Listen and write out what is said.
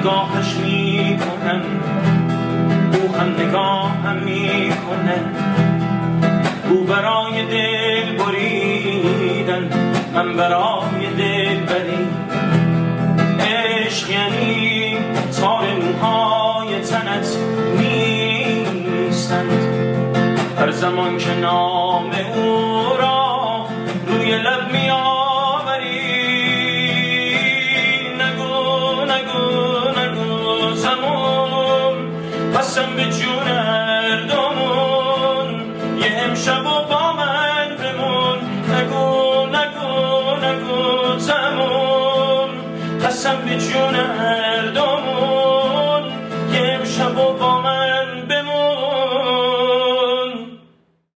نگاهش میکنم، او هم نگاهم میکنه. او برای دل بریدن، من برای دل بری. عشق یعنی تار موهای تنت نیستند، هر زمان که نام او را روی لب میآوری. نگو نگو نگو زمان، قسم به جون اردامون، یه امشب و با من بمون. نگو نگو نگو زمان، قسم به جون